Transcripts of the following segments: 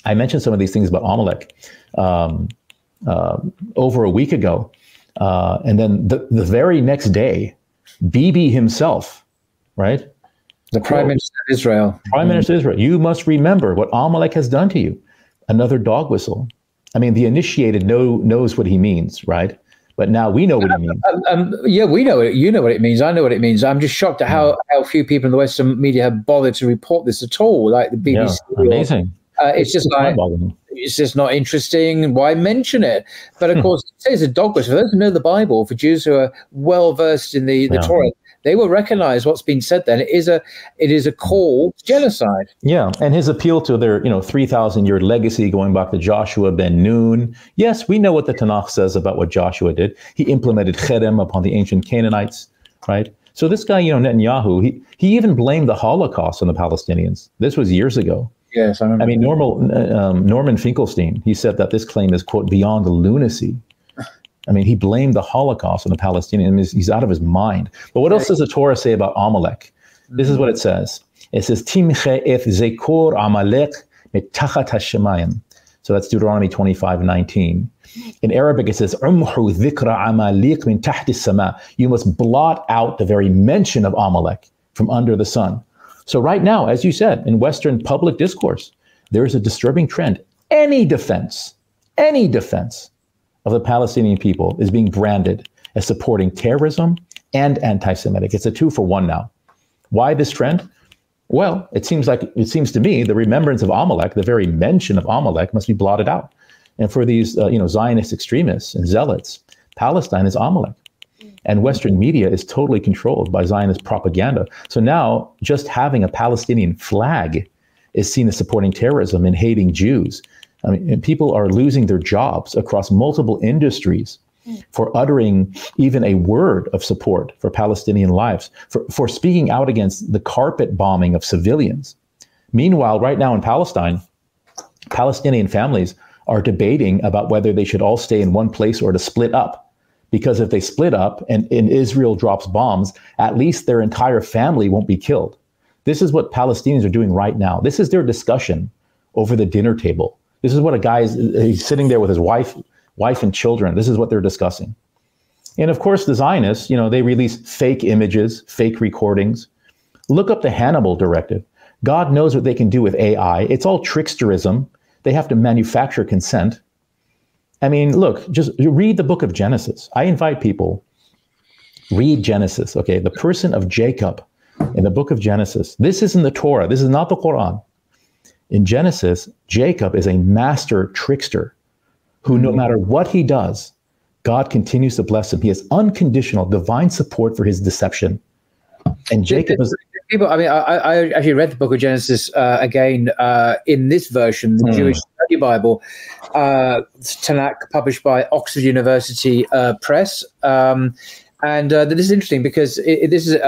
I mentioned some of these things about Amalek over a week ago. And then the very next day, Bibi himself, right? The Prime Minister of Israel. Prime Minister of Israel, you must remember what Amalek has done to you. Another dog whistle. I mean, the initiated knows what he means, right? But now we know what he means. Yeah, we know it. You know what it means. I know what it means. I'm just shocked at how few people in the Western media have bothered to report this at all, like the BBC. Yeah, amazing. It's just like, it's just not interesting. Why mention it? But of course, it says a dog whistle. For those who know the Bible, for Jews who are well versed in the Torah, they will recognize what's been said then. It is a call to genocide. Yeah, and his appeal to their 3,000-year legacy going back to Joshua ben Nun. Yes, we know what the Tanakh says about what Joshua did. He implemented cherem upon the ancient Canaanites, right? So this guy, Netanyahu, he even blamed the Holocaust on the Palestinians. This was years ago. Yes, I remember. I mean, Norman Finkelstein, he said that this claim is, quote, beyond lunacy. I mean, he blamed the Holocaust on the Palestinians. He's out of his mind. But what else does the Torah say about Amalek? This is what it says. It says, Timche eth zekor Amalek mitachat hashemayim. So that's Deuteronomy 25:19. In Arabic, it says, Umhu dhikra Amalek min tahti sama. You must blot out the very mention of Amalek from under the sun. So right now, as you said, in Western public discourse, there is a disturbing trend. Any defense of the Palestinian people is being branded as supporting terrorism and anti-Semitic. It's a 2-for-1 now. Why this trend? Well, it seems to me the remembrance of Amalek, the very mention of Amalek, must be blotted out. And for these Zionist extremists and zealots, Palestine is Amalek. And Western media is totally controlled by Zionist propaganda. So now just having a Palestinian flag is seen as supporting terrorism and hating Jews. I mean, and people are losing their jobs across multiple industries for uttering even a word of support for Palestinian lives, for speaking out against the carpet bombing of civilians. Meanwhile, right now in Palestine, Palestinian families are debating about whether they should all stay in one place or to split up. Because if they split up and Israel drops bombs, at least their entire family won't be killed. This is what Palestinians are doing right now. This is their discussion over the dinner table. This is what a guy he's sitting there with his wife and children. This is what they're discussing. And of course, the Zionists, they release fake images, fake recordings. Look up the Hannibal Directive. God knows what they can do with AI. It's all tricksterism. They have to manufacture consent. I mean, look, just read the book of Genesis. I invite people, read Genesis, okay? The person of Jacob in the book of Genesis. This is in the Torah. This is not the Quran. In Genesis, Jacob is a master trickster who, no matter what he does, God continues to bless him. He has unconditional divine support for his deception. And Jacob is... I actually read the book of Genesis again in this version, the Jewish Study Bible, Tanakh, published by Oxford University Press. And this is interesting because this is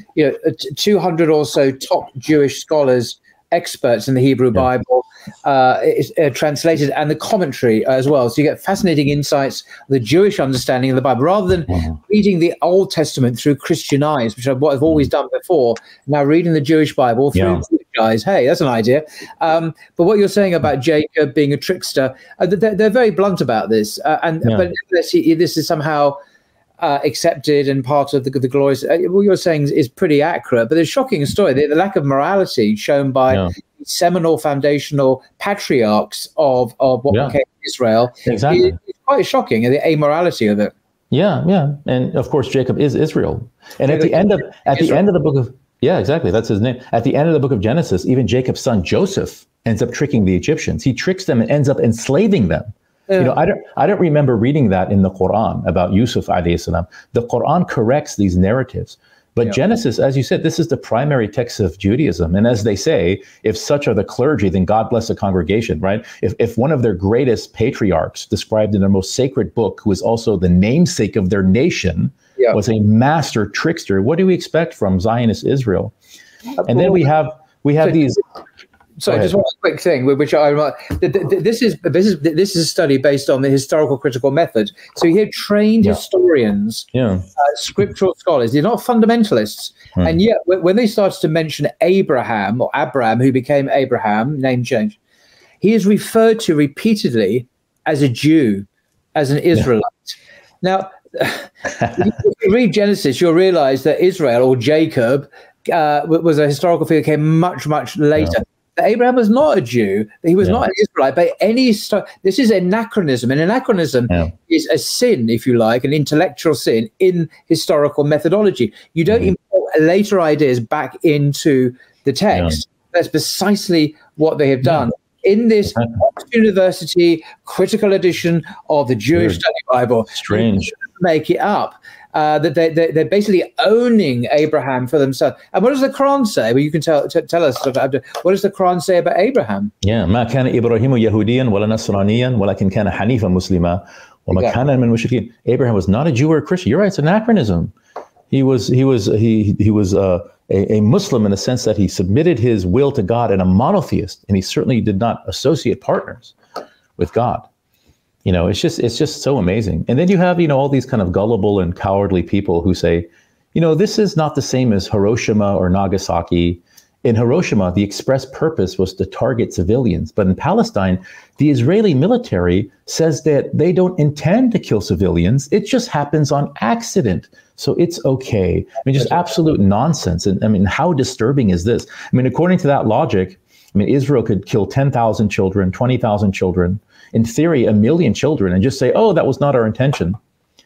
200 or so top Jewish scholars, experts in the Hebrew Bible, translated, and the commentary as well. So you get fascinating insights, the Jewish understanding of the Bible, rather than reading the Old Testament through Christian eyes, which is what I've always done before. Now reading the Jewish Bible through Jewish eyes. Hey, that's an idea. But what you're saying about Jacob being a trickster, they're very blunt about this. But nevertheless, this is somehow accepted and part of the glorious. What you're saying is pretty accurate, but the shocking story, the lack of morality shown by seminal foundational patriarchs of what became Israel is quite shocking, and the amorality of it. And of course Jacob is Israel, and at the end of the book of that's his name. At the end of the book of Genesis, even Jacob's son Joseph ends up tricking the Egyptians. He tricks them and ends up enslaving them. I don't remember reading that in the Quran about Yusuf alayhi salam. The Quran corrects these narratives. But Genesis, as you said, this is the primary text of Judaism. And as they say, if such are the clergy, then God bless the congregation, right? If one of their greatest patriarchs, described in their most sacred book, who is also the namesake of their nation, was a master trickster, what do we expect from Zionist Israel? And then we have these... So just one quick thing, which this is a study based on the historical critical method. So you hear trained historians, scriptural scholars. They're not fundamentalists, and yet when they started to mention Abraham, who became Abraham, name change, he is referred to repeatedly as a Jew, as an Israelite. Now, if you read Genesis, you'll realize that Israel, or Jacob, was a historical figure, came much, much later. Abraham was not a Jew. He was not an Israelite by any this is anachronism. An anachronism is a sin, if you like, an intellectual sin in historical methodology. You don't import later ideas back into the text. That's precisely what they have done. In this Oxford University critical edition of the Jewish Study Bible. Strange. Make it up. That they're basically owning Abraham for themselves. And what does the Quran say? Well, you can tell us. What does the Quran say about Abraham? ما كان إبراهيم يهوديا ولا نصرانيا ولكن كان حنيفا مسلما وما كان من المشركين. Abraham was not a Jew or a Christian. You're right. It's anachronism. He was a Muslim in the sense that he submitted his will to God, and a monotheist, and he certainly did not associate partners with God. It's just so amazing. And then you have, all these kind of gullible and cowardly people who say, this is not the same as Hiroshima or Nagasaki. In Hiroshima, the express purpose was to target civilians. But in Palestine, the Israeli military says that they don't intend to kill civilians. It just happens on accident. So it's okay. Just absolute nonsense. And how disturbing is this? According to that logic, Israel could kill 10,000 children, 20,000 children, in theory, 1 million children, and just say, oh, that was not our intention.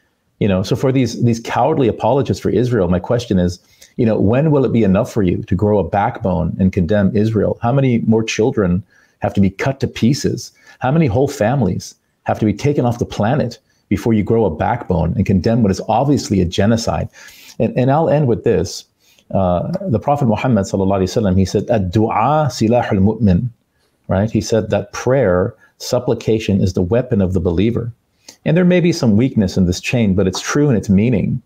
So for these cowardly apologists for Israel, my question is, when will it be enough for you to grow a backbone and condemn Israel? How many more children have to be cut to pieces? How many whole families have to be taken off the planet before you grow a backbone and condemn what is obviously a genocide? And I'll end with this. The Prophet Muhammad sallallahu alaihi wasallam, he said, "Ad-du'a silahul mu'min," right? He said that prayer, supplication, is the weapon of the believer. And there may be some weakness in this chain, but it's true in its meaning.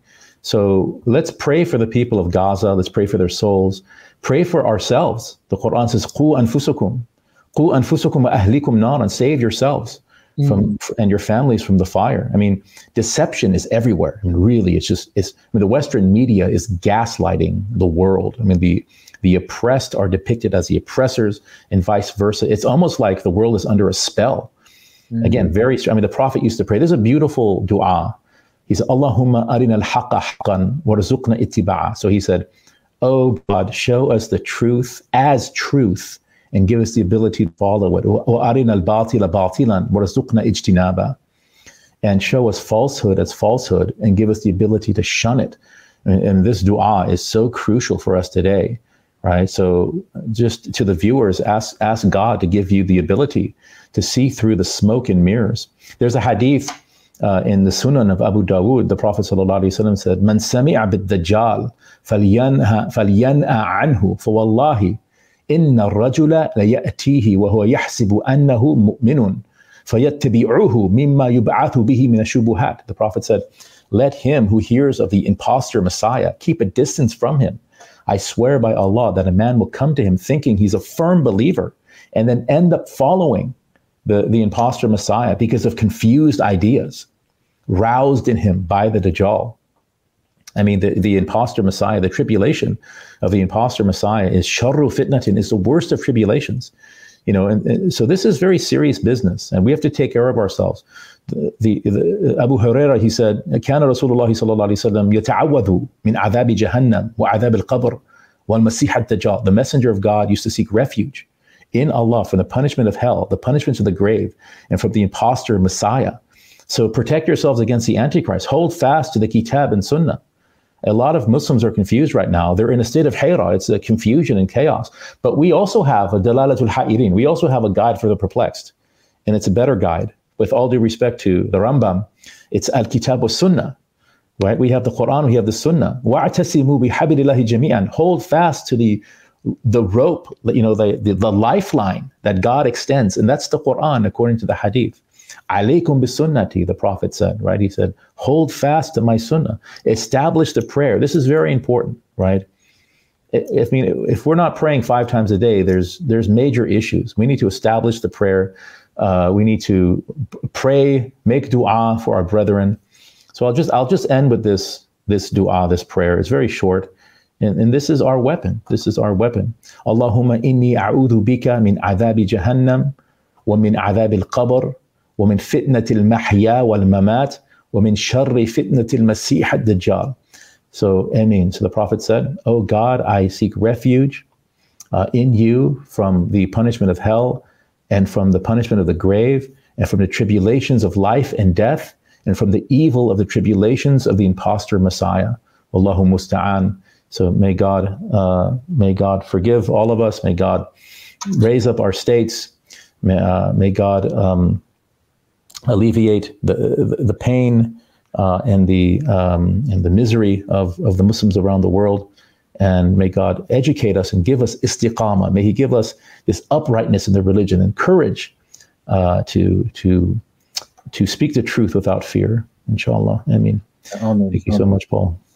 So let's pray for the people of Gaza. Let's pray for their souls. Pray for ourselves. The Quran says, "Qu anfusukum, qu anfusukum wa ahlikum naran," save yourselves from and your families from the fire. Deception is everywhere. Really, the Western media is gaslighting the world. The oppressed are depicted as the oppressors and vice versa. It's almost like the world is under a spell. Again, the Prophet used to pray. There's a beautiful dua. He said, Allahumma arina al-haqqa haqqan warzuqna ittiba'a. So he said, oh God, show us the truth as truth and give us the ability to follow it. Wa arina al-batila batilan warzuqna ijtinaba. And show us falsehood as falsehood and give us the ability to shun it. And this dua is so crucial for us today. Right. So just to the viewers, ask God to give you the ability to see through the smoke and mirrors. There's a hadith in the Sunan of Abu Dawood. The Prophet ﷺ said, "Man sami'a bid-dajjal falyan'a anhu, fawallahi inna ar-rajula la ya'tihi wa huwa yahsibu annahu mu'minun fayattabi'uhu mimma yub'athu bihi min ash-shubuhat." The Prophet said, "Let him who hears of the impostor Messiah keep a distance from him. I swear by Allah that a man will come to him thinking he's a firm believer and then end up following the impostor Messiah because of confused ideas roused in him by the Dajjal." The impostor Messiah, the tribulation of the impostor Messiah is sharru fitnatin, is the worst of tribulations. And so this is very serious business, and we have to take care of ourselves. The Abu Hurairah, he said, كان رسول الله صلى الله عليه وسلم يتعوذ من عذاب جهنم وعذاب القبر والمسيح الدجال. The Messenger of God used to seek refuge in Allah from the punishment of hell, the punishments of the grave, and from the impostor Messiah. So protect yourselves against the Antichrist. Hold fast to the Kitab and Sunnah. A lot of Muslims are confused right now. They're in a state of hayra. It's a confusion and chaos. But we also have a Dalalatul Ha'irin. We also have a guide for the perplexed. And it's a better guide. With all due respect to the Rambam, it's Al-Kitab wa Sunnah. Right? We have the Quran, we have the Sunnah. وَاعْتَسِمُوا بِحَبِلِ اللَّهِ جَمِيعًا. Hold fast to the rope, the lifeline that God extends. And that's the Quran according to the Hadith. Alaykum bisunnati, the Prophet said, right? He said, hold fast to my sunnah. Establish the prayer. This is very important, right? If we're not praying 5 times a day, there's major issues. We need to establish the prayer. We need to pray, make dua for our brethren. So I'll just end with this dua, this prayer. It's very short. And this is our weapon. This is our weapon. Allahumma inni a'udhu bika min adhabi jahannam ومن عذاب القبر ومن فتنة المحيا والممات ومن شر فتنة المسيح الدجال. So, Amin. So the Prophet said, "Oh God, I seek refuge in you from the punishment of hell and from the punishment of the grave and from the tribulations of life and death and from the evil of the tribulations of the impostor Messiah. Wallahu musta'an." So may God forgive all of us. May God raise up our states. May God alleviate the pain and the misery of the Muslims around the world. And may God educate us and give us istiqamah. May He give us this uprightness in the religion and courage to speak the truth without fear. Inshallah. Ameen. Thank you so much, Paul.